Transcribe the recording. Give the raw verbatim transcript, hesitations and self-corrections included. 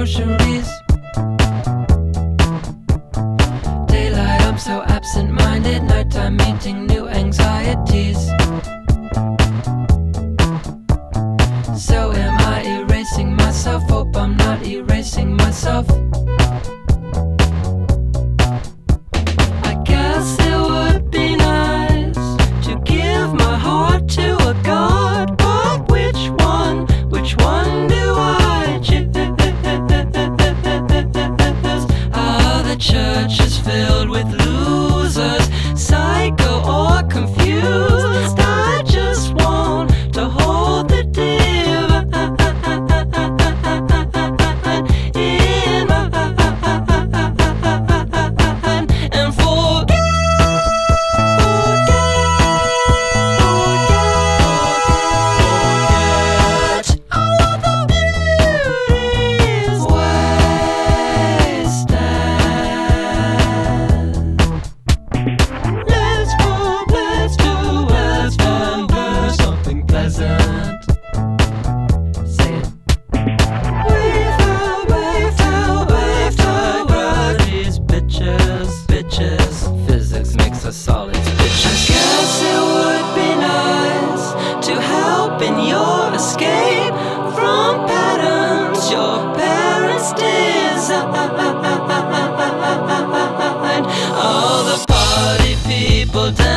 groceries. Daylight, I'm so absent-minded. Nighttime, meeting new anxieties. So am I erasing myself? Hope I'm not erasing myself. I guess it would be nice to give my heart to a god, but which one, which one do I choose? Ah, the church is filled with losers, psycho or confused. I just want to hold the divine in my hand and forget, forget, forget all the beauties wasted. Let's hope, let's do, let's remember something pleasant. Say it. Wave out, wave out, wave out, these bitches, bitches. Physics makes us solids, bitches. Guess it would be nice to help in your escape from patterns your parents designed. All the party people dance.